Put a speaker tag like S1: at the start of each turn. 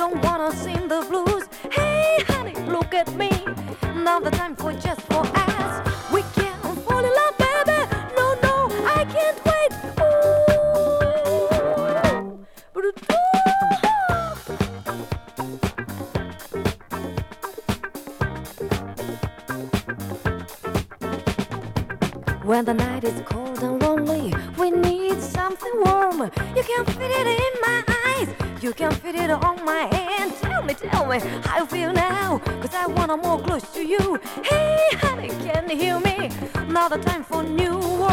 S1: don't wanna sing the blues. Hey, honey, look at me. Now the time for just for us. We can fall in love, baby. No, no, I can't wait. Ooh, when the night is cold and lonely, we need something warm. You can feel it in my eyes, you can feel it on my hand. Tell me how you feel now, 'cause I wanna more close to you. Hey, honey, can you hear me? Now the time for new world.